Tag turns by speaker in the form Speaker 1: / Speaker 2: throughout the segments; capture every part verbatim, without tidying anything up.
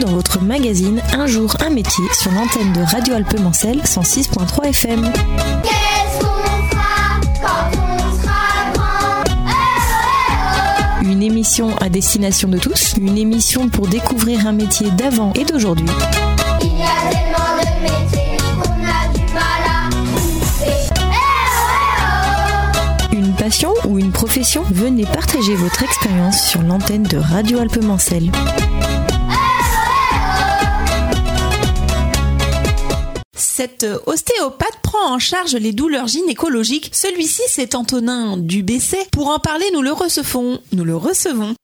Speaker 1: dans votre magazine Un jour, un métier sur l'antenne de Radio Alpes-Mancel cent six virgule trois F M.
Speaker 2: Qu'est-ce qu'on fera quand on sera grand? Oh, oh, oh.
Speaker 1: Une émission à destination de tous, une émission pour découvrir un métier d'avant et d'aujourd'hui.
Speaker 2: Il y a tellement de métiers qu'on a du mal à trouver. Oh, oh, oh.
Speaker 1: Une passion ou une profession? Venez partager votre expérience sur l'antenne de Radio Alpes-Mancel.
Speaker 3: Cet ostéopathe prend en charge les douleurs gynécologiques. Celui-ci, c'est Antonin Dubessé. Pour en parler, nous le recevons. Nous le recevons.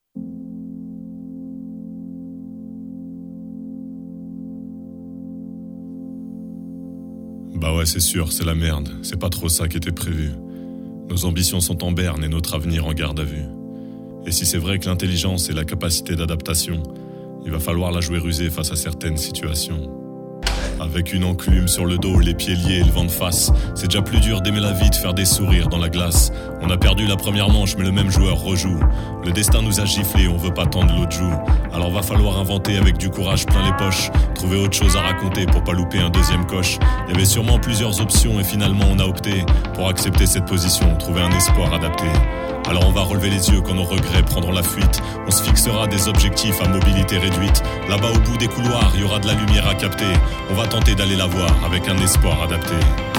Speaker 4: Bah ouais, c'est sûr, c'est la merde. C'est pas trop ça qui était prévu. Nos ambitions sont en berne et notre avenir en garde à vue. Et si c'est vrai que l'intelligence et la capacité d'adaptation, il va falloir la jouer rusée face à certaines situations. Avec une enclume sur le dos, les pieds liés et le vent de face, c'est déjà plus dur d'aimer la vie, de faire des sourires dans la glace. On a perdu la première manche, mais le même joueur rejoue. Le destin nous a giflé, on veut pas tendre l'autre joue. Alors va falloir inventer avec du courage plein les poches, trouver autre chose à raconter pour pas louper un deuxième coche. Il y avait sûrement plusieurs options et finalement on a opté pour accepter cette position, trouver un espoir adapté. Alors on va relever les yeux quand nos regrets prendront la fuite. On se fixera des objectifs à mobilité réduite. Là-bas au bout des couloirs, il y aura de la lumière à capter. On va tenter d'aller la voir avec un espoir adapté.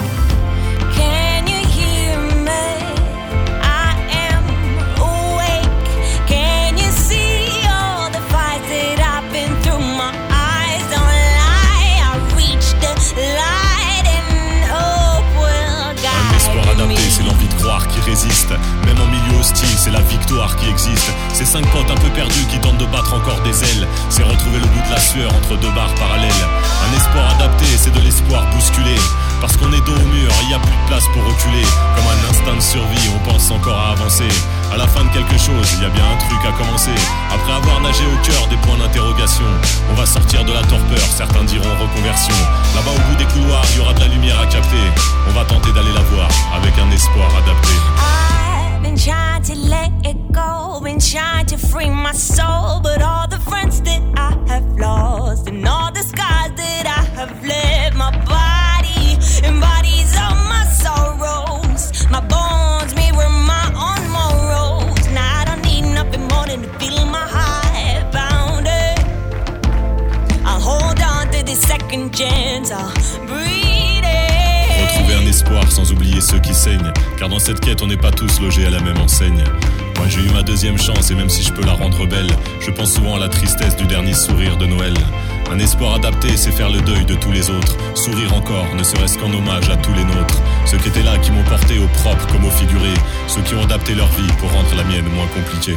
Speaker 5: Can you hear me? I am awake. Can you see all the fights that I've been through? My eyes don't lie. I reach the light and hope will guide me.
Speaker 4: Un espoir adapté, c'est l'envie de croire qui résiste. Même en milieu hostile, c'est la victoire qui existe. C'est cinq potes un peu perdus qui tentent de battre encore des ailes. C'est retrouver le bout de la sueur entre deux barres parallèles. Un espoir adapté, c'est de l'espoir bousculé. Parce qu'on est dos au mur, il n'y a plus de place pour reculer. Comme un instinct de survie, on pense encore à avancer. À la fin de quelque chose, il y a bien un truc à commencer. Après avoir nagé au cœur des points d'interrogation, on va sortir de la torpeur, certains diront reconversion. Là-bas au bout des couloirs, il y aura de la lumière à capter. On va tenter d'aller la voir avec un espoir adapté.
Speaker 5: I've been trying to let it go, been trying to free my soul, but all the friends that I have lost and all the scars that I have left, my body embodies all my sorrows, my bones mirror my own morals. Now I don't need nothing more than to feel my heart pounding. I'll hold on to this second chance, I'll breathe.
Speaker 4: Retrouver un espoir sans oublier ceux qui saignent. Car dans cette quête on n'est pas tous logés à la même enseigne. Moi j'ai eu ma deuxième chance et même si je peux la rendre belle, je pense souvent à la tristesse du dernier sourire de Noël. Un espoir adapté c'est faire le deuil de tous les autres. Sourire encore, ne serait-ce qu'en hommage à tous les nôtres. Ceux qui étaient là, qui m'ont porté au propre comme au figuré. Ceux qui ont adapté leur vie pour rendre la mienne moins compliquée.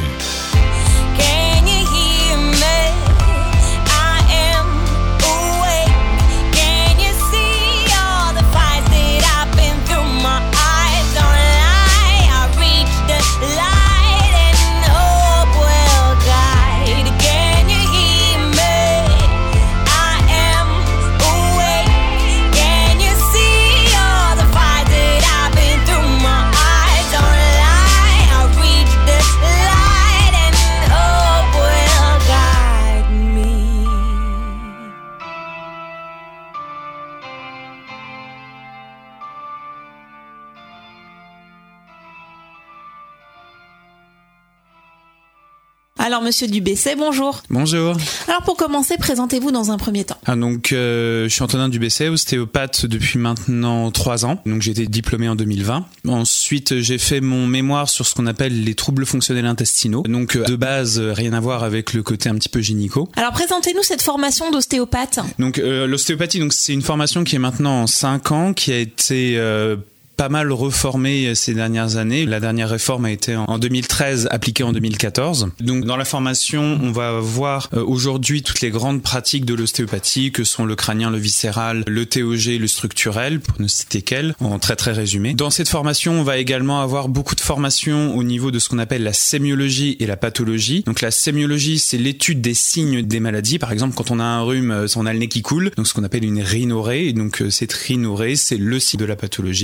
Speaker 5: Can you hear me? I am awake. Can you see all the fights that I've been through? My eyes don't lie. I reach the light and hope will guide. Can you hear me? I am awake. Can you see all the fights that I've been through? My eyes don't lie. I reach the light and hope will guide me.
Speaker 3: Alors, monsieur Dubessé, bonjour.
Speaker 6: Bonjour.
Speaker 3: Alors, pour commencer, présentez-vous dans un premier temps.
Speaker 6: Ah, donc, euh, je suis Antonin Dubessé, ostéopathe depuis maintenant trois ans. Donc, j'ai été diplômé en deux mille vingt. Ensuite, j'ai fait mon mémoire sur ce qu'on appelle les troubles fonctionnels intestinaux. Donc, de base, rien à voir avec le côté un petit peu gynéco.
Speaker 3: Alors, présentez-nous cette formation d'ostéopathe.
Speaker 6: Donc, euh, l'ostéopathie, donc, c'est une formation qui est maintenant en cinq ans, qui a été euh, pas mal reformée ces dernières années. La dernière réforme a été en deux mille treize, appliquée en deux mille quatorze. Donc dans la formation, on va voir euh, aujourd'hui toutes les grandes pratiques de l'ostéopathie, que sont le crânien, le viscéral, le T O G, le structurel, pour ne citer qu'elles, en très très résumé. Dans cette formation, on va également avoir beaucoup de formations au niveau de ce qu'on appelle la sémiologie et la pathologie. Donc la sémiologie, c'est l'étude des signes des maladies. Par exemple, quand on a un rhume, on a le nez qui coule, donc ce qu'on appelle une rhinorrhée. Et donc cette rhinorrhée, c'est le signe de la pathologie. Et ensuite,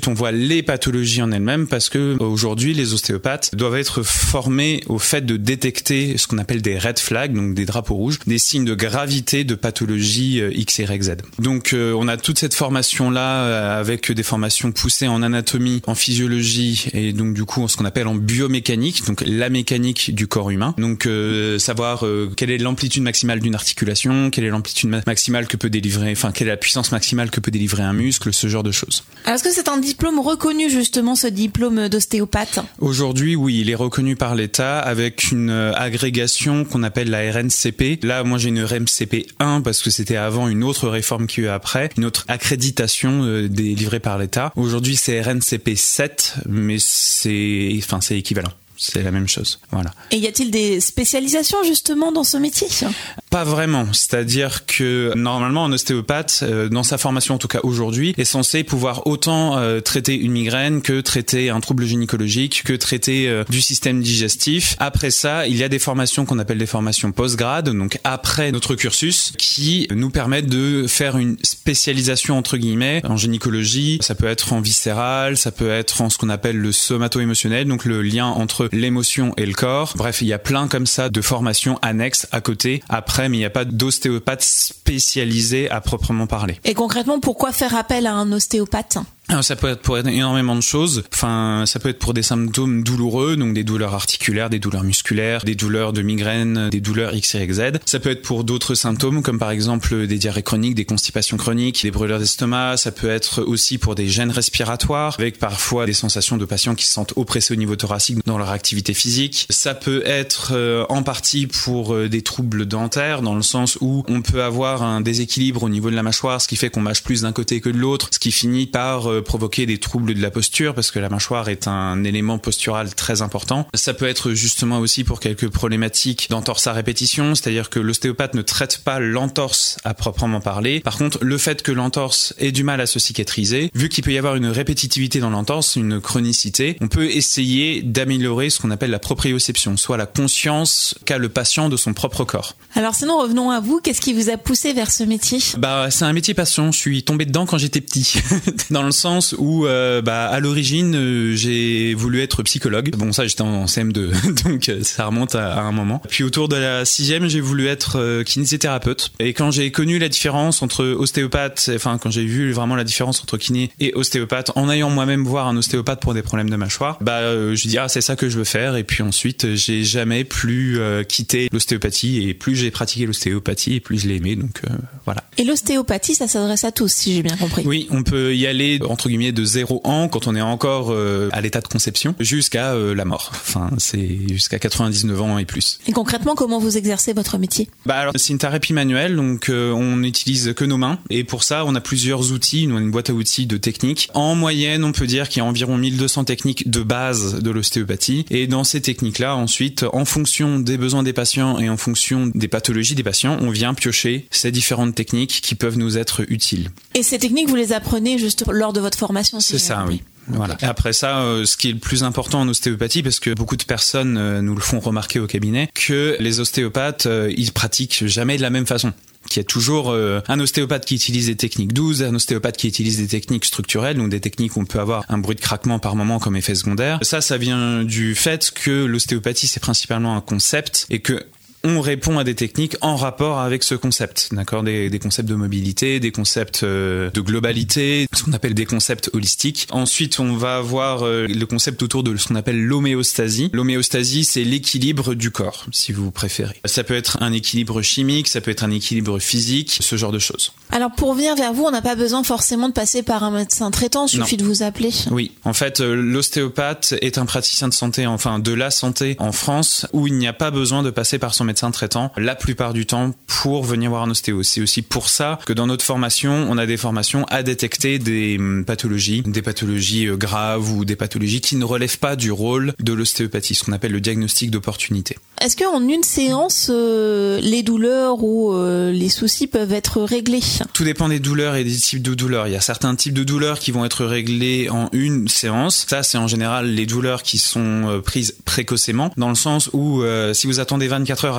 Speaker 6: ensuite on voit les pathologies en elles-mêmes parce que aujourd'hui les ostéopathes doivent être formés au fait de détecter ce qu'on appelle des red flags, donc des drapeaux rouges, des signes de gravité de pathologie X, Y, Z. Donc euh, on a toute cette formation là avec des formations poussées en anatomie, en physiologie et donc du coup ce qu'on appelle en biomécanique, donc la mécanique du corps humain. Donc euh, savoir euh, quelle est l'amplitude maximale d'une articulation, quelle est l'amplitude ma- maximale que peut délivrer, enfin quelle est la puissance maximale que peut délivrer un muscle, ce genre de choses.
Speaker 3: Alors, est-ce que c'est un diplôme reconnu justement, ce diplôme d'ostéopathe ?
Speaker 6: Aujourd'hui, oui, il est reconnu par l'État avec une euh, agrégation qu'on appelle la R N C P. Là, moi j'ai une R N C P un parce que c'était avant une autre réforme qui y a eu après, une autre accréditation euh, délivrée par l'État. Aujourd'hui, c'est R N C P sept, mais c'est, enfin, c'est équivalent. C'est la même chose, voilà.
Speaker 3: Et y a-t-il des spécialisations justement dans ce métier ?
Speaker 6: Pas vraiment, c'est-à-dire que normalement un ostéopathe, euh, dans sa formation en tout cas aujourd'hui, est censé pouvoir autant euh, traiter une migraine que traiter un trouble gynécologique, que traiter euh, du système digestif. Après ça, il y a des formations qu'on appelle des formations post-grade, donc après notre cursus, qui nous permettent de faire une spécialisation entre guillemets en gynécologie. Ça peut être en viscéral, ça peut être en ce qu'on appelle le somato-émotionnel, donc le lien entre l'émotion et le corps. Bref, il y a plein comme ça de formations annexes à côté, après, mais il n'y a pas d'ostéopathe spécialisé à proprement parler.
Speaker 3: Et concrètement, pourquoi faire appel à un ostéopathe ?
Speaker 6: Alors, ça peut être pour énormément de choses. Enfin, ça peut être pour des symptômes douloureux, donc des douleurs articulaires, des douleurs musculaires, des douleurs de migraine, des douleurs X, Y, Z. Ça peut être pour d'autres symptômes, comme par exemple des diarrhées chroniques, des constipations chroniques, des brûlures d'estomac. Ça peut être aussi pour des gènes respiratoires, avec parfois des sensations de patients qui se sentent oppressés au niveau thoracique dans leur activité physique. Ça peut être euh, en partie pour euh, des troubles dentaires, dans le sens où on peut avoir un déséquilibre au niveau de la mâchoire, ce qui fait qu'on mâche plus d'un côté que de l'autre, ce qui finit par euh, provoquer des troubles de la posture, parce que la mâchoire est un élément postural très important. Ça peut être justement aussi pour quelques problématiques d'entorse à répétition, c'est-à-dire que l'ostéopathe ne traite pas l'entorse à proprement parler. Par contre, le fait que l'entorse ait du mal à se cicatriser, vu qu'il peut y avoir une répétitivité dans l'entorse, une chronicité, on peut essayer d'améliorer ce qu'on appelle la proprioception, soit la conscience qu'a le patient de son propre corps.
Speaker 3: Alors sinon, revenons à vous. Qu'est-ce qui vous a poussé vers ce métier ?
Speaker 6: Bah, c'est un métier passion. Je suis tombé dedans quand j'étais petit, dans le sens où, euh, bah, à l'origine, euh, j'ai voulu être psychologue. Bon, ça, j'étais en C M deux, donc euh, ça remonte à, à un moment. Puis autour de la sixième, j'ai voulu être euh, kinésithérapeute. Et quand j'ai connu la différence entre ostéopathe, enfin quand j'ai vu vraiment la différence entre kiné et ostéopathe, en ayant moi-même voir un ostéopathe pour des problèmes de mâchoire, bah, euh, je dis ah c'est ça que je veux faire. Et puis ensuite, j'ai jamais plus euh, quitté l'ostéopathie, et plus j'ai pratiqué l'ostéopathie, et plus je l'ai aimé. Donc euh, voilà.
Speaker 3: Et l'ostéopathie, ça s'adresse à tous, si j'ai bien compris.
Speaker 6: Oui, on peut y aller entre guillemets de zéro an, quand on est encore euh, à l'état de conception, jusqu'à euh, la mort. Enfin, c'est jusqu'à quatre-vingt-dix-neuf ans et plus.
Speaker 3: Et concrètement, comment vous exercez votre métier ?
Speaker 6: Bah alors, c'est une thérapie manuelle, donc euh, on n'utilise que nos mains. Et pour ça, on a plusieurs outils, on a une boîte à outils de techniques. En moyenne, on peut dire qu'il y a environ mille deux cents techniques de base de l'ostéopathie. Et dans ces techniques-là, ensuite, en fonction des besoins des patients et en fonction des pathologies des patients, on vient piocher ces différentes techniques qui peuvent nous être utiles.
Speaker 3: Et ces techniques, vous les apprenez juste lors de votre formation ? Si
Speaker 6: C'est
Speaker 3: j'ai
Speaker 6: ça,
Speaker 3: compris.
Speaker 6: oui. Voilà. Et après ça, euh, ce qui est le plus important en ostéopathie, parce que beaucoup de personnes euh, nous le font remarquer au cabinet, que les ostéopathes, euh, ils pratiquent jamais de la même façon. Qu'il y a toujours euh, un ostéopathe qui utilise des techniques douces, un ostéopathe qui utilise des techniques structurelles, donc des techniques où on peut avoir un bruit de craquement par moment comme effet secondaire. Ça, ça vient du fait que l'ostéopathie, c'est principalement un concept, et que on répond à des techniques en rapport avec ce concept, d'accord, des, des concepts de mobilité, des concepts euh, de globalité, ce qu'on appelle des concepts holistiques. Ensuite, on va avoir euh, le concept autour de ce qu'on appelle l'homéostasie. L'homéostasie, c'est l'équilibre du corps, si vous préférez. Ça peut être un équilibre chimique, ça peut être un équilibre physique, ce genre de choses.
Speaker 3: Alors pour venir vers vous, on n'a pas besoin forcément de passer par un médecin traitant, il suffit
Speaker 6: Non.
Speaker 3: de vous appeler.
Speaker 6: Oui, en fait, euh, l'ostéopathe est un praticien de santé, enfin de la santé en France, où il n'y a pas besoin de passer par son médecin traitant la plupart du temps pour venir voir un ostéo. C'est aussi pour ça que dans notre formation, on a des formations à détecter des pathologies, des pathologies graves ou des pathologies qui ne relèvent pas du rôle de l'ostéopathie, ce qu'on appelle le diagnostic d'opportunité.
Speaker 3: Est-ce qu'en une séance, euh, les douleurs ou euh, les soucis peuvent être réglés ?
Speaker 6: Tout dépend des douleurs et des types de douleurs. Il y a certains types de douleurs qui vont être réglés en une séance. Ça, c'est en général les douleurs qui sont euh, prises précocement, dans le sens où euh, si vous attendez vingt-quatre heures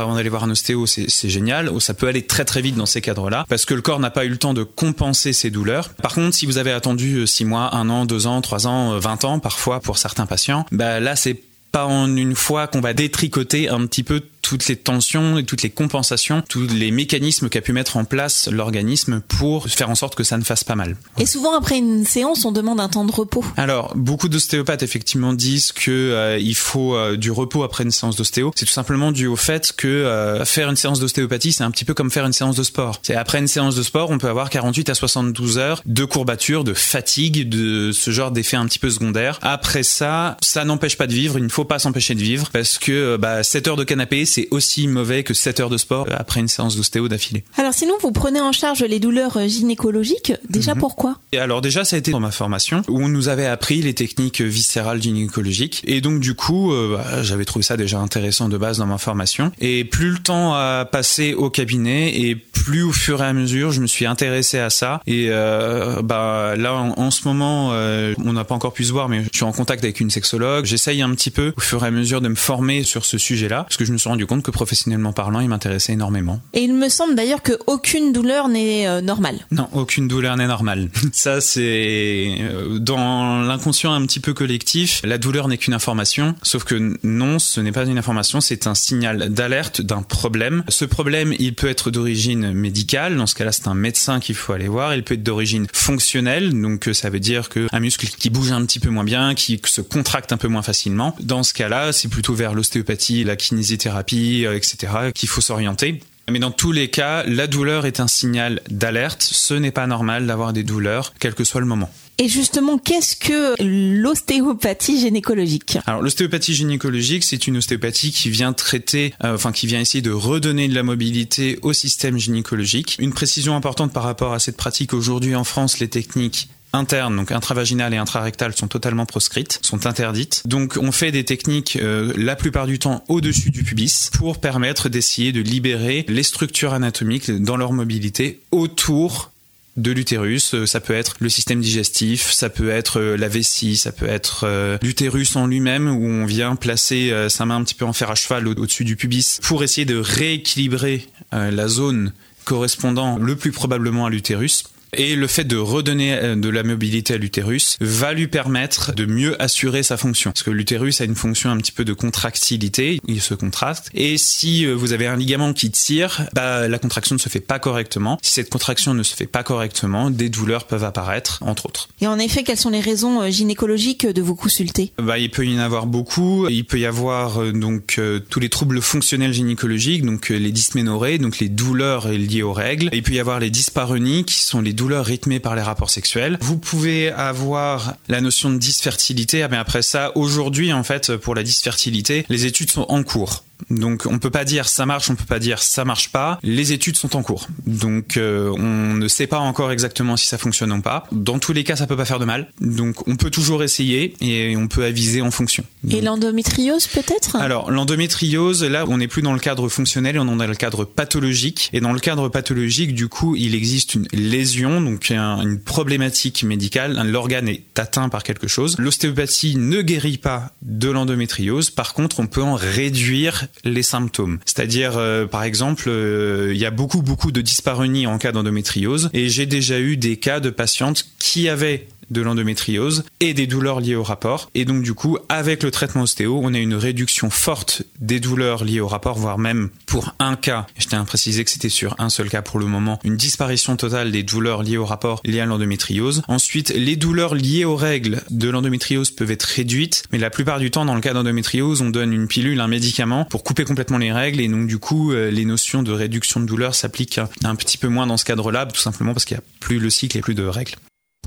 Speaker 6: avant d'aller voir un ostéo, c'est, c'est génial. Ça peut aller très très vite dans ces cadres-là parce que le corps n'a pas eu le temps de compenser ses douleurs. Par contre, si vous avez attendu six mois, un an, deux ans, trois ans, vingt ans parfois pour certains patients, bah là c'est pas en une fois qu'on va détricoter un petit peu toutes les tensions et toutes les compensations, tous les mécanismes qu'a pu mettre en place l'organisme pour faire en sorte que ça ne fasse pas mal.
Speaker 3: Et souvent après une séance, on demande un temps de repos.
Speaker 6: Alors, beaucoup d'ostéopathes effectivement disent que euh, il faut euh, du repos après une séance d'ostéo. C'est tout simplement dû au fait que euh, faire une séance d'ostéopathie, c'est un petit peu comme faire une séance de sport. C'est après une séance de sport, on peut avoir quarante-huit à soixante-douze heures de courbatures, de fatigue, de ce genre d'effet un petit peu secondaire. Après ça, ça n'empêche pas de vivre, il ne faut pas s'empêcher de vivre parce que bah, sept heures de canapé, c'est aussi mauvais que sept heures de sport après une séance d'ostéo d'affilée.
Speaker 3: Alors sinon, vous prenez en charge les douleurs gynécologiques. Déjà, mmh. pourquoi ?
Speaker 6: Et alors déjà, ça a été dans ma formation où on nous avait appris les techniques viscérales gynécologiques. Et donc du coup, euh, bah, j'avais trouvé ça déjà intéressant de base dans ma formation. Et plus le temps a passé au cabinet et plus au fur et à mesure, je me suis intéressé à ça. Et euh, bah là, en, en ce moment, euh, on n'a pas encore pu se voir, mais je suis en contact avec une sexologue. J'essaye un petit peu au fur et à mesure de me former sur ce sujet-là, parce que je me suis rendu compte que professionnellement parlant, il m'intéressait énormément.
Speaker 3: Et il me semble d'ailleurs qu'aucune douleur n'est euh, normale.
Speaker 6: Non, aucune douleur n'est normale. Ça, c'est euh, dans l'inconscient un petit peu collectif. La douleur n'est qu'une information, sauf que non, ce n'est pas une information, c'est un signal d'alerte d'un problème. Ce problème, il peut être d'origine médicale. Dans ce cas-là, c'est un médecin qu'il faut aller voir. Il peut être d'origine fonctionnelle, donc ça veut dire qu'un muscle qui bouge un petit peu moins bien, qui se contracte un peu moins facilement. Dans ce cas-là, c'est plutôt vers l'ostéopathie, la kinésithérapie, et cetera qu'il faut s'orienter. Mais dans tous les cas, la douleur est un signal d'alerte. Ce n'est pas normal d'avoir des douleurs, quel que soit le moment.
Speaker 3: Et justement, qu'est-ce que l'ostéopathie gynécologique ?
Speaker 6: Alors, l'ostéopathie gynécologique, c'est une ostéopathie qui vient traiter, euh, enfin, qui vient essayer de redonner de la mobilité au système gynécologique. Une précision importante par rapport à cette pratique aujourd'hui en France, les techniques internes, donc intravaginales et intrarectales, sont totalement proscrites, sont interdites. Donc on fait des techniques euh, la plupart du temps au-dessus du pubis pour permettre d'essayer de libérer les structures anatomiques dans leur mobilité autour de l'utérus. Ça peut être le système digestif, ça peut être la vessie, ça peut être euh, l'utérus en lui-même où on vient placer euh, sa main un petit peu en fer à cheval au- au-dessus du pubis pour essayer de rééquilibrer euh, la zone correspondant le plus probablement à l'utérus. Et le fait de redonner de la mobilité à l'utérus va lui permettre de mieux assurer sa fonction. Parce que l'utérus a une fonction un petit peu de contractilité, il se contracte. Et si vous avez un ligament qui tire, bah, la contraction ne se fait pas correctement. Si cette contraction ne se fait pas correctement, des douleurs peuvent apparaître, entre autres.
Speaker 3: Et en effet, quelles sont les raisons gynécologiques de vous consulter ?
Speaker 6: Bah, il peut y en avoir beaucoup. Il peut y avoir euh, donc euh, tous les troubles fonctionnels gynécologiques, donc euh, les dysménorrhées, donc les douleurs liées aux règles. Il peut y avoir les dyspareunies, qui sont les douleurs rythmées par les rapports sexuels. Vous pouvez avoir la notion de dysfertilité, mais après ça, aujourd'hui, en fait, pour la dysfertilité, les études sont en cours. Donc on peut pas dire ça marche, on peut pas dire ça marche pas. Les études sont en cours. Donc euh, on ne sait pas encore exactement si ça fonctionne ou pas. Dans tous les cas, ça peut pas faire de mal. Donc on peut toujours essayer et on peut aviser en fonction.
Speaker 3: Et l'endométriose peut-être ?
Speaker 6: Alors l'endométriose, là on n'est plus dans le cadre fonctionnel, on est dans le cadre pathologique. Et dans le cadre pathologique, du coup, il existe une lésion, donc un, une problématique médicale. L'organe est atteint par quelque chose. L'ostéopathie ne guérit pas de l'endométriose. Par contre, on peut en réduire les symptômes. C'est-à-dire, euh, par exemple, euh, il y a beaucoup, beaucoup de dyspareunie en cas d'endométriose et j'ai déjà eu des cas de patientes qui avaient de l'endométriose et des douleurs liées au rapport. Et donc, du coup, avec le traitement ostéo, on a une réduction forte des douleurs liées au rapport, voire même pour un cas, je tiens à préciser que c'était sur un seul cas pour le moment, une disparition totale des douleurs liées au rapport liées à l'endométriose. Ensuite, les douleurs liées aux règles de l'endométriose peuvent être réduites, mais la plupart du temps, dans le cas d'endométriose, on donne une pilule, un médicament pour couper complètement les règles et donc, du coup, les notions de réduction de douleur s'appliquent un petit peu moins dans ce cadre-là, tout simplement parce qu'il n'y a plus le cycle et plus de règles.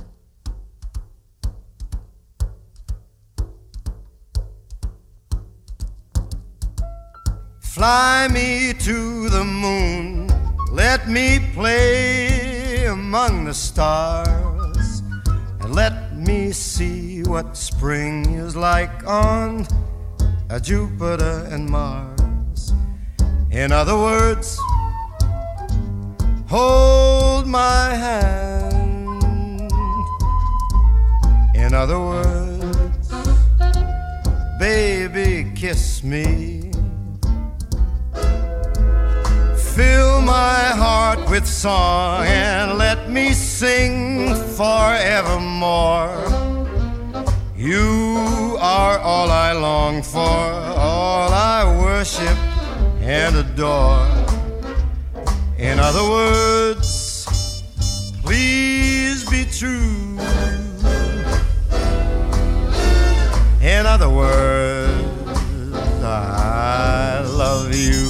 Speaker 7: Fly me to the moon, let me play among the stars, and let me see what spring is like on uh, Jupiter and Mars. In other words, hold my hand. In other words, baby, kiss me. with song and let me sing forevermore. You are all I long for, all I worship and adore. In other words, please be true. In other words, I love you.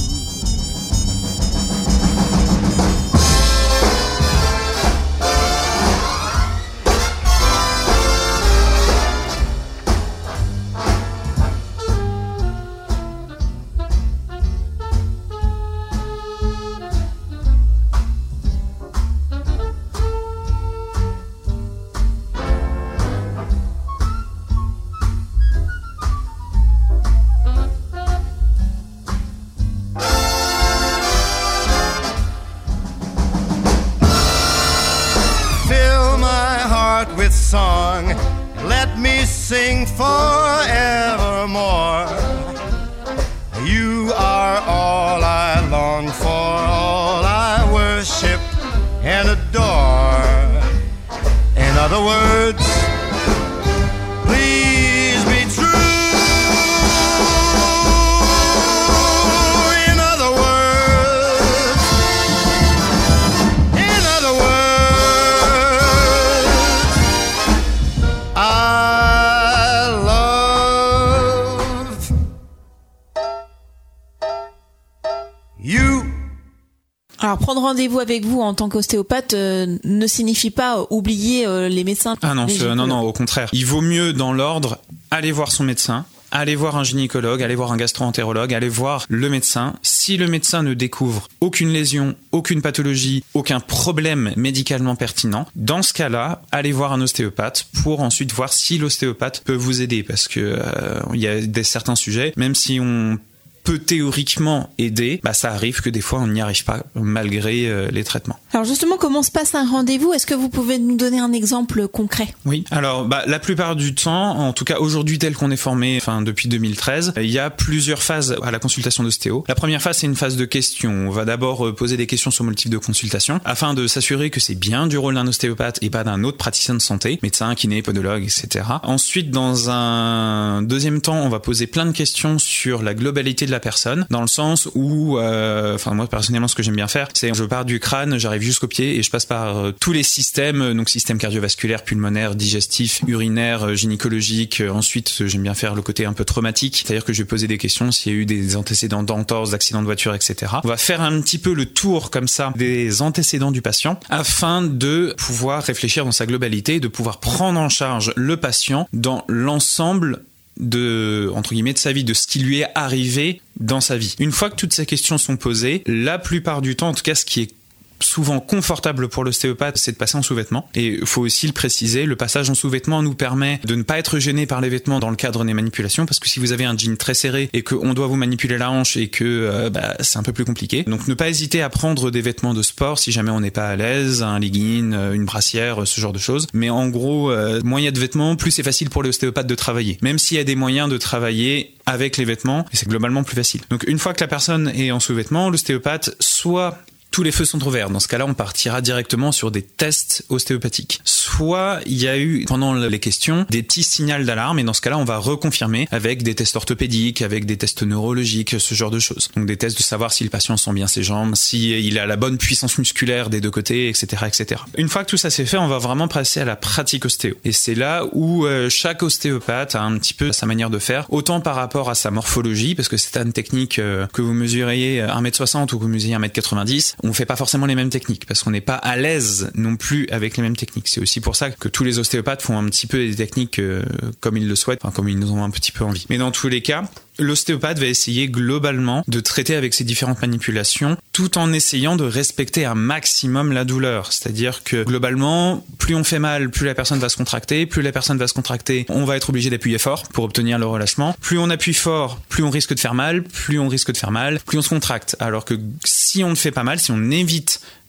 Speaker 7: Song, let me sing forevermore. You are all I long for, all I worship and adore. In other words, please be true. In other words, in other words, I love you.
Speaker 3: Alors prendre rendez-vous avec vous en tant qu'ostéopathe euh, ne signifie pas euh, oublier euh, les médecins.
Speaker 6: Ah non,
Speaker 3: les
Speaker 6: ce- non,
Speaker 3: gynécologues.
Speaker 6: non, au contraire. Il vaut mieux dans l'ordre aller voir son médecin, aller voir un gynécologue, aller voir un gastro-entérologue, aller voir le médecin. Si le médecin ne découvre aucune lésion, aucune pathologie, aucun problème médicalement pertinent, dans ce cas-là, allez voir un ostéopathe pour ensuite voir si l'ostéopathe peut vous aider, parce que euh, il y a des certains sujets, même si on peut théoriquement aider, bah ça arrive que des fois on n'y arrive pas malgré euh, les traitements.
Speaker 3: Alors justement, comment se passe un rendez-vous? Est-ce que vous pouvez nous donner un exemple concret?
Speaker 6: Oui. Alors, bah, la plupart du temps, en tout cas aujourd'hui tel qu'on est formé, enfin depuis deux mille treize, il y a plusieurs phases à la consultation d'ostéo. La première phase, c'est une phase de questions. On va d'abord euh, poser des questions sur le motif de consultation, afin de s'assurer que c'est bien du rôle d'un ostéopathe et pas d'un autre praticien de santé, médecin, kiné, podologue, et cetera. Ensuite, dans un deuxième temps, on va poser plein de questions sur la globalité de la personne, dans le sens où, euh, enfin moi personnellement, ce que j'aime bien faire, c'est je pars du crâne, j'arrive jusqu'aux pieds et je passe par euh, tous les systèmes, donc système cardiovasculaire, pulmonaire, digestif, urinaire, euh, gynécologique. Euh, ensuite, euh, j'aime bien faire le côté un peu traumatique, c'est-à-dire que je vais poser des questions s'il y a eu des antécédents d'entorse, d'accidents de voiture, et cetera. On va faire un petit peu le tour comme ça des antécédents du patient afin de pouvoir réfléchir dans sa globalité, de pouvoir prendre en charge le patient dans l'ensemble de, entre guillemets, de sa vie, de ce qui lui est arrivé dans sa vie. Une fois que toutes ces questions sont posées, la plupart du temps, en tout cas ce qui est souvent confortable pour l'ostéopathe, c'est de passer en sous-vêtements. Et il faut aussi le préciser, le passage en sous-vêtements nous permet de ne pas être gêné par les vêtements dans le cadre des manipulations, parce que si vous avez un jean très serré et qu'on doit vous manipuler la hanche et que euh, bah, c'est un peu plus compliqué. Donc ne pas hésiter à prendre des vêtements de sport si jamais on n'est pas à l'aise, un legging, une brassière, ce genre de choses. Mais en gros, euh, moins il y a de vêtements, plus c'est facile pour l'ostéopathe de travailler. Même s'il y a des moyens de travailler avec les vêtements, c'est globalement plus facile. Donc une fois que la personne est en sous-vêtements, l'ostéopathe soit tous les feux sont ouverts. Dans ce cas-là, on partira directement sur des tests ostéopathiques. Soit il y a eu, pendant les questions, des petits signaux d'alarme, et dans ce cas-là, on va reconfirmer avec des tests orthopédiques, avec des tests neurologiques, ce genre de choses. Donc des tests de savoir si le patient sent bien ses jambes, s'il a la bonne puissance musculaire des deux côtés, et cetera, et cetera. Une fois que tout ça c'est fait, on va vraiment passer à la pratique ostéo. Et c'est là où euh, chaque ostéopathe a un petit peu sa manière de faire, autant par rapport à sa morphologie, parce que c'est une technique euh, que vous mesuriez un mètre soixante ou que vous mesuriez un mètre quatre-vingt-dix, on fait pas forcément les mêmes techniques parce qu'on n'est pas à l'aise non plus avec les mêmes techniques. C'est aussi pour ça que tous les ostéopathes font un petit peu des techniques euh, comme ils le souhaitent, enfin comme ils nous ont un petit peu envie. Mais dans tous les cas, l'ostéopathe va essayer globalement de traiter avec ces différentes manipulations tout en essayant de respecter un maximum la douleur. C'est-à-dire que globalement, plus on fait mal, plus la personne va se contracter, plus la personne va se contracter, on va être obligé d'appuyer fort pour obtenir le relâchement. Plus on appuie fort, plus on risque de faire mal, plus on risque de faire mal, plus on se contracte. Alors que si on ne fait pas mal, si on évite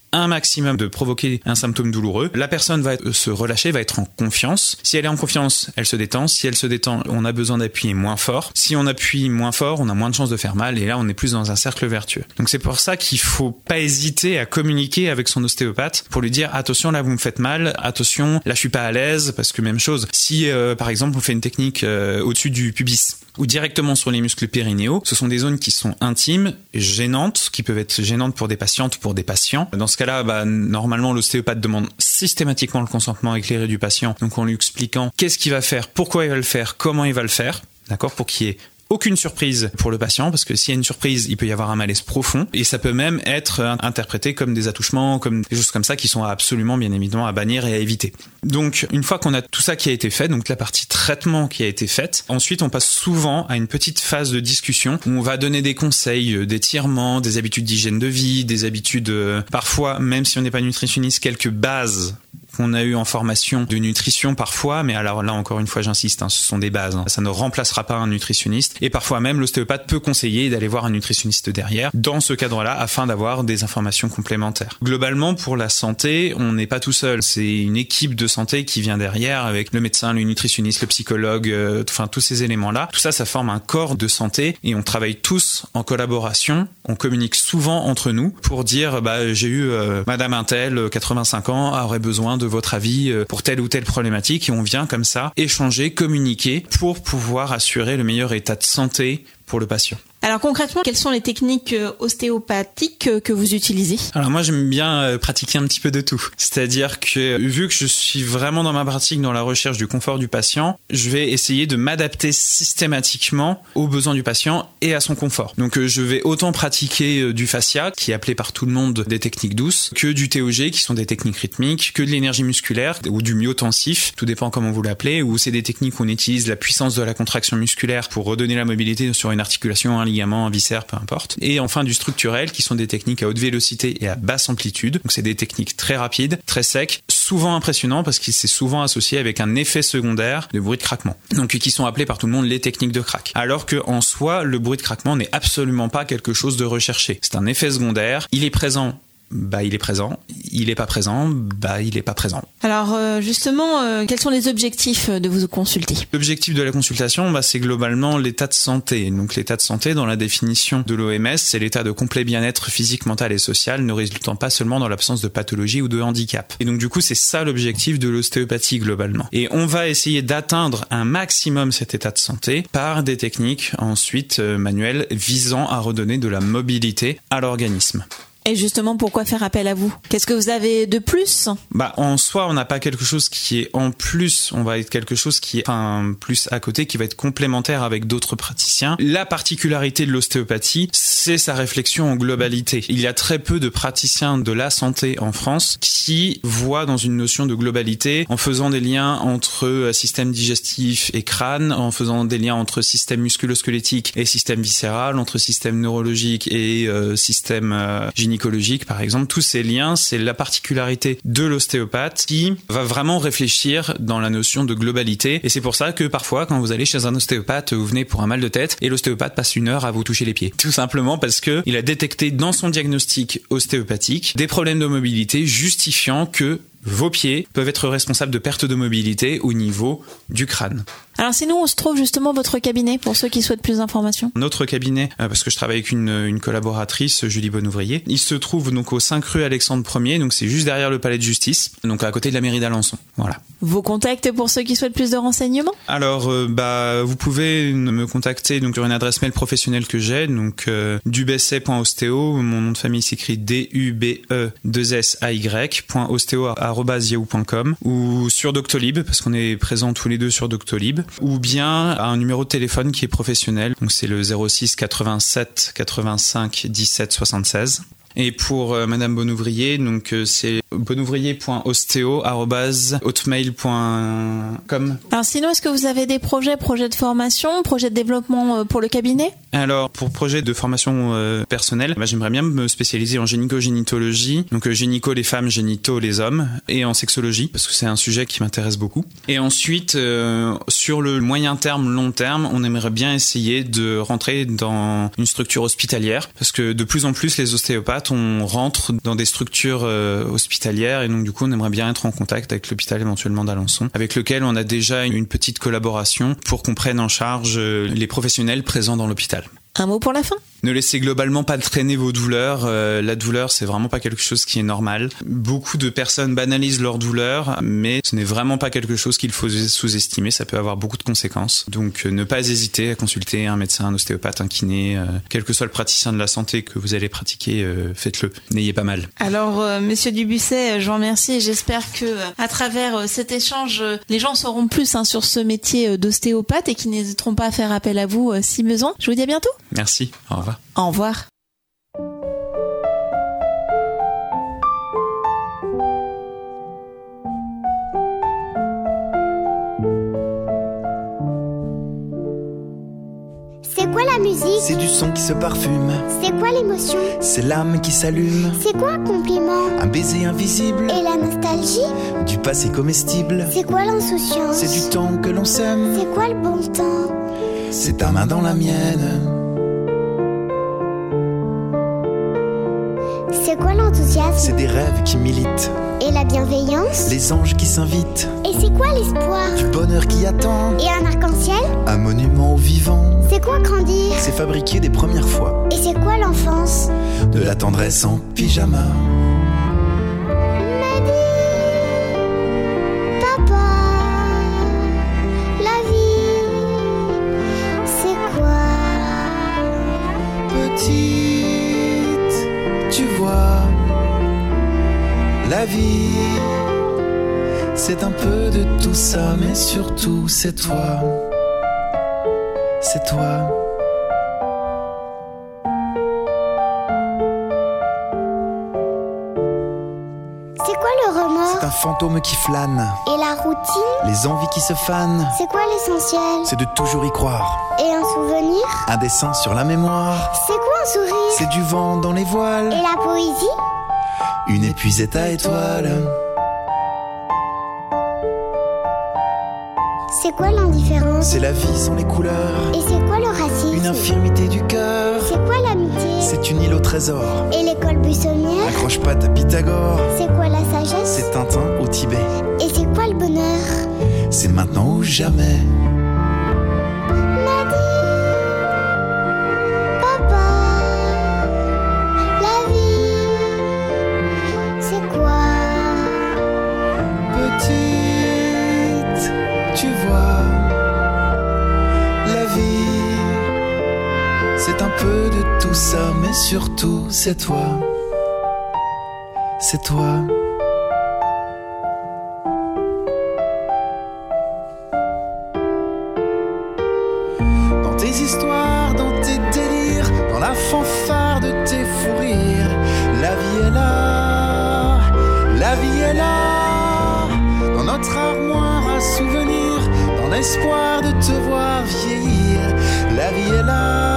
Speaker 6: un maximum de provoquer un symptôme douloureux. La personne va se relâcher, va être en confiance. Si elle est en confiance, elle se détend. Si elle se détend, on a besoin d'appuyer moins fort. Si on appuie moins fort, on a moins de chances de faire mal et là, on est plus dans un cercle vertueux. Donc c'est pour ça qu'il faut pas hésiter à communiquer avec son ostéopathe pour lui dire attention, là vous me faites mal, attention, là je suis pas à l'aise, parce que même chose, si euh, par exemple on fait une technique euh, au-dessus du pubis ou directement sur les muscles périnéaux, ce sont des zones qui sont intimes, gênantes, qui peuvent être gênantes pour des patientes ou pour des patients. Dans ce cas-là, bah, normalement l'ostéopathe demande systématiquement le consentement éclairé du patient, donc en lui expliquant qu'est-ce qu'il va faire, pourquoi il va le faire, comment il va le faire, d'accord, pour qu'il y ait aucune surprise pour le patient, parce que s'il y a une surprise, il peut y avoir un malaise profond, et ça peut même être interprété comme des attouchements, comme des choses comme ça qui sont absolument, bien évidemment, à bannir et à éviter. Donc, une fois qu'on a tout ça qui a été fait, donc la partie traitement qui a été faite, ensuite on passe souvent à une petite phase de discussion où on va donner des conseils d'étirement, des habitudes d'hygiène de vie, des habitudes, euh, parfois, même si on n'est pas nutritionniste, quelques bases qu'on a eu en formation de nutrition parfois, mais alors là encore une fois j'insiste, hein, ce sont des bases, hein. Ça ne remplacera pas un nutritionniste, et parfois même l'ostéopathe peut conseiller d'aller voir un nutritionniste derrière dans ce cadre-là afin d'avoir des informations complémentaires. Globalement, pour la santé, on n'est pas tout seul, c'est une équipe de santé qui vient derrière avec le médecin, le nutritionniste, le psychologue, euh, enfin tous ces éléments-là. Tout ça, ça forme un corps de santé et on travaille tous en collaboration, on communique souvent entre nous pour dire bah j'ai eu euh, madame Intel, quatre-vingt-cinq ans, aurait besoin de votre avis pour telle ou telle problématique, et on vient comme ça échanger, communiquer pour pouvoir assurer le meilleur état de santé pour le patient.
Speaker 3: Alors concrètement, quelles sont les techniques ostéopathiques que vous utilisez ?
Speaker 6: Alors moi j'aime bien pratiquer un petit peu de tout. C'est-à-dire que vu que je suis vraiment dans ma pratique dans la recherche du confort du patient, je vais essayer de m'adapter systématiquement aux besoins du patient et à son confort. Donc je vais autant pratiquer du fascia, qui est appelé par tout le monde des techniques douces, que du T O G, qui sont des techniques rythmiques, que de l'énergie musculaire ou du myotensif, tout dépend comment vous l'appelez, ou c'est des techniques où on utilise la puissance de la contraction musculaire pour redonner la mobilité sur une articulation, un ligament, un viscère, peu importe. Et enfin du structurel, qui sont des techniques à haute vélocité et à basse amplitude. Donc c'est des techniques très rapides, très secs, souvent impressionnants parce qu'il s'est souvent associé avec un effet secondaire de bruit de craquement. Donc qui sont appelés par tout le monde les techniques de craque. Alors que en soi, le bruit de craquement n'est absolument pas quelque chose de recherché. C'est un effet secondaire, il est présent. Bah il est présent, il est pas présent, bah il est pas présent.
Speaker 3: Alors euh, justement, euh, quels sont les objectifs de vous consulter ?
Speaker 6: L'objectif de la consultation, bah c'est globalement l'état de santé. Donc l'état de santé, dans la définition de l'O M S, c'est l'état de complet bien-être physique, mental et social, ne résultant pas seulement dans l'absence de pathologie ou de handicap. Et donc du coup, c'est ça l'objectif de l'ostéopathie globalement. Et on va essayer d'atteindre un maximum cet état de santé par des techniques ensuite euh, manuelles visant à redonner de la mobilité à l'organisme.
Speaker 3: Et justement, pourquoi faire appel à vous ? Qu'est-ce que vous avez de plus ?
Speaker 6: Bah, en soi, on n'a pas quelque chose qui est en plus. On va être quelque chose qui est, enfin, plus à côté, qui va être complémentaire avec d'autres praticiens. La particularité de l'ostéopathie, c'est sa réflexion en globalité. Il y a très peu de praticiens de la santé en France qui voient dans une notion de globalité en faisant des liens entre système digestif et crâne, en faisant des liens entre système musculo-squelettique et système viscéral, entre système neurologique et euh, système euh, gynécologique. Par exemple, tous ces liens, c'est la particularité de l'ostéopathe qui va vraiment réfléchir dans la notion de globalité. Et c'est pour ça que parfois, quand vous allez chez un ostéopathe, vous venez pour un mal de tête et l'ostéopathe passe une heure à vous toucher les pieds. Tout simplement parce que il a détecté dans son diagnostic ostéopathique des problèmes de mobilité justifiant que vos pieds peuvent être responsables de perte de mobilité au niveau du crâne.
Speaker 3: Alors c'est nous, on se trouve justement votre cabinet pour ceux qui souhaitent plus d'informations.
Speaker 6: Notre cabinet, parce que je travaille avec une, une collaboratrice, Julie Bonouvrier, il se trouve donc au cinq rue Alexandre Ier, donc c'est juste derrière le palais de justice, donc à côté de la mairie d'Alençon. Voilà.
Speaker 3: Vos contacts pour ceux qui souhaitent plus de renseignements ?
Speaker 6: Alors euh, bah vous pouvez me contacter donc sur une adresse mail professionnelle que j'ai, donc euh, dubesset point ostéo, mon nom de famille s'écrit D U B E deux S A Y point ostéo arobase yahoo point com, ou sur Doctolib parce qu'on est présents tous les deux sur Doctolib, ou bien à un numéro de téléphone qui est professionnel, donc c'est le zéro six quatre-vingt-sept quatre-vingt-cinq dix-sept soixante-seize. Et pour euh, Madame Bonouvrier, donc euh, c'est bonouvrier point ostéo arobase hotmail point com.
Speaker 3: Alors sinon, est-ce que vous avez des projets, projets de formation, projets de développement euh, pour le cabinet ?
Speaker 6: Alors pour projet de formation euh, personnelle, bah, j'aimerais bien me spécialiser en gynéco-gynétologie, donc euh, gynéco les femmes, génitaux les hommes, et en sexologie parce que c'est un sujet qui m'intéresse beaucoup. Et ensuite, euh, sur le moyen terme, long terme, on aimerait bien essayer de rentrer dans une structure hospitalière parce que de plus en plus les ostéopathes ostéopathes, on rentre dans des structures euh, hospitalières et donc du coup on aimerait bien être en contact avec l'hôpital éventuellement d'Alençon, avec lequel on a déjà une petite collaboration pour qu'on prenne en charge euh, les professionnels présents dans l'hôpital.
Speaker 3: Un mot pour la fin ?
Speaker 6: Ne laissez globalement pas traîner vos douleurs. Euh, la douleur, c'est vraiment pas quelque chose qui est normal. Beaucoup de personnes banalisent leur douleur, mais ce n'est vraiment pas quelque chose qu'il faut sous-estimer. Ça peut avoir beaucoup de conséquences. Donc, euh, ne pas hésiter à consulter un médecin, un ostéopathe, un kiné, euh, quel que soit le praticien de la santé que vous allez pratiquer, euh, faites-le. N'ayez pas mal.
Speaker 3: Alors, euh, Monsieur Dubuisset, je vous remercie et j'espère que euh, à travers euh, cet échange, euh, les gens sauront plus hein, sur ce métier euh, d'ostéopathe et qui n'hésiteront pas à faire appel à vous euh, si besoin. Je vous dis à bientôt.
Speaker 6: Merci. Au revoir.
Speaker 3: Au revoir.
Speaker 2: C'est quoi la musique?
Speaker 8: C'est du son qui se parfume.
Speaker 2: C'est quoi l'émotion?
Speaker 8: C'est l'âme qui s'allume.
Speaker 2: C'est quoi un compliment?
Speaker 8: Un baiser invisible.
Speaker 2: Et la nostalgie?
Speaker 8: Du passé comestible.
Speaker 2: C'est quoi l'insouciance?
Speaker 8: C'est du temps que l'on sème.
Speaker 2: C'est quoi le bon temps?
Speaker 8: C'est ta main dans la mienne.
Speaker 2: C'est quoi l'enthousiasme?
Speaker 8: C'est des rêves qui militent.
Speaker 2: Et la bienveillance?
Speaker 8: Les anges qui s'invitent.
Speaker 2: Et c'est quoi l'espoir?
Speaker 8: Du bonheur qui attend.
Speaker 2: Et un arc-en-ciel?
Speaker 8: Un monument au vivant.
Speaker 2: C'est quoi grandir?
Speaker 8: C'est fabriquer des premières fois.
Speaker 2: Et c'est quoi l'enfance?
Speaker 8: De la tendresse en pyjama.
Speaker 2: M'a dit, papa, la vie, c'est quoi?
Speaker 8: Petite, tu vois, la vie, c'est un peu de tout ça, mais surtout c'est toi, c'est toi.
Speaker 2: C'est quoi le remords?
Speaker 8: C'est un fantôme qui flâne.
Speaker 2: Et la routine?
Speaker 8: Les envies qui se fanent.
Speaker 2: C'est quoi l'essentiel?
Speaker 8: C'est de toujours y croire.
Speaker 2: Et un souvenir?
Speaker 8: Un dessin sur la mémoire.
Speaker 2: C'est quoi un sourire?
Speaker 8: C'est du vent dans les voiles.
Speaker 2: Et la poésie?
Speaker 8: Une épuisette à étoiles.
Speaker 2: C'est quoi l'indifférence?
Speaker 8: C'est la vie sans les couleurs.
Speaker 2: Et c'est quoi le racisme?
Speaker 8: Une infirmité du cœur.
Speaker 2: C'est quoi l'amitié?
Speaker 8: C'est une île au trésor.
Speaker 2: Et l'école buissonnière?
Speaker 8: Accroche-patte à Pythagore.
Speaker 2: C'est quoi la sagesse?
Speaker 8: C'est Tintin au Tibet.
Speaker 2: Et c'est quoi le bonheur?
Speaker 8: C'est maintenant ou jamais.
Speaker 2: M'a dit, papa, la vie, c'est quoi?
Speaker 8: Petite, tu vois, la vie, c'est un peu de tout ça, mais surtout c'est toi, c'est toi. Dans tes histoires, dans tes délires, dans la fanfare de tes fous rires, la vie est là, la vie est là, dans notre armoire à souvenirs, dans l'espoir de te voir vieillir, la vie est là.